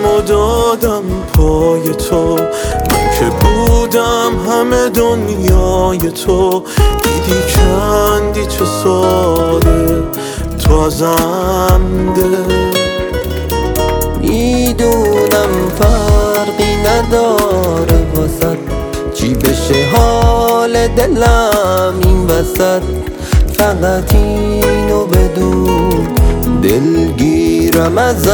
و دادم پای تو، من که بودم همه دنیای تو. دیدی کندی چه ساده تو ازم دل. میدونم فرقی نداره واسد چی بشه حال دلم این وسط، فقط اینو بدون دلگیرم ازت.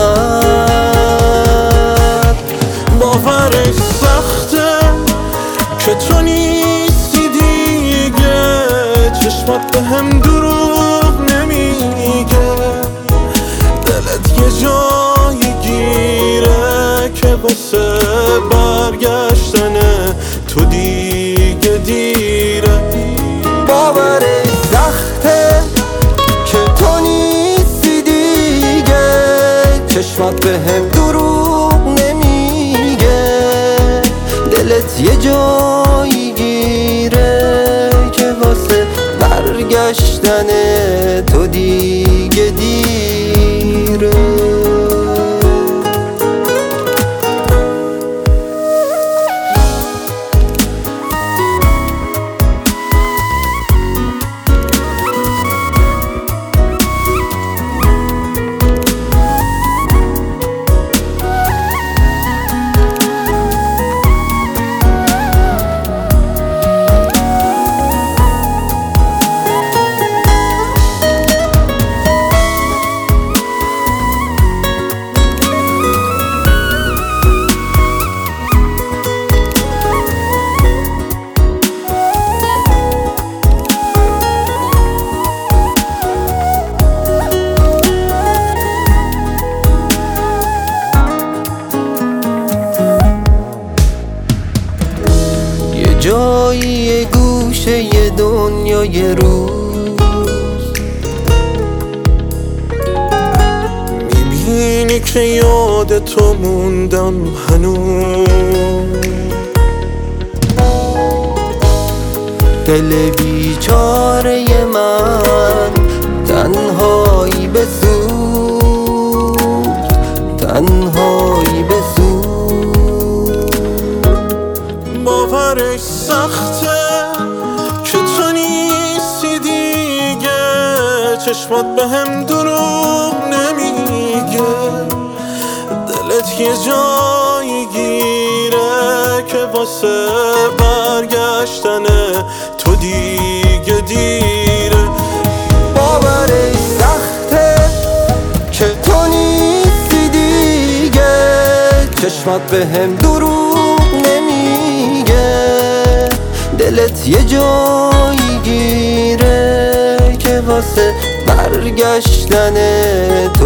باورش سخته که تو نیستی دیگه، چشمات به هم دروغ نمیگه، دلت یه جایی گیره که واسه برگشتن تو دیگه دیره. باورش سخته که تو نیستی دیگه، چشمات به هم دروغ نمیگه، دلت یه جایی گیره که واسه برگشتن تو دیگه دیره. جایی گوشه ی دنیا یه روز میبینی که یاد تو موندم هنوز، دل بیچاره من تنهایی بسوز، تنهایی بسوز. باورش سخته که تو نیستی دیگه، چشمات به هم دروغ نمیگه، دلت یه جایی گیره که واسه برگشتن تو دیگه دیره. باورش سخته که تو نیستی دیگه، چشمات به هم دروغ نمیگه، دلت یه جایی گیره که واسه برگشتن